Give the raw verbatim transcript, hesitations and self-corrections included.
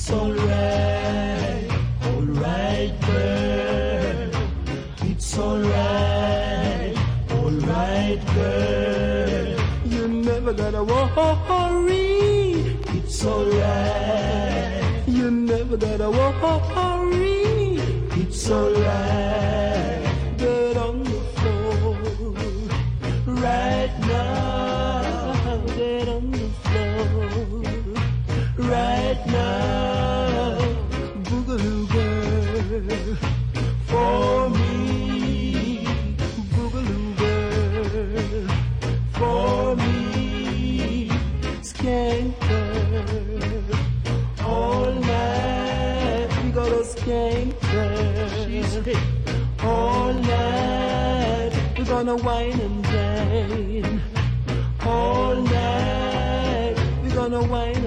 It's alright, alright, girl. It's alright, alright, girl. You never gotta worry. It's alright. You never gotta worry. It's alright. Get on the floor right now. Get on the floor right now. Boogaloo girl for me. Boogaloo girl for me. Skanker all night. We got a skanker. She's hit all night. We're gonna wine and dine all night. We're gonna wine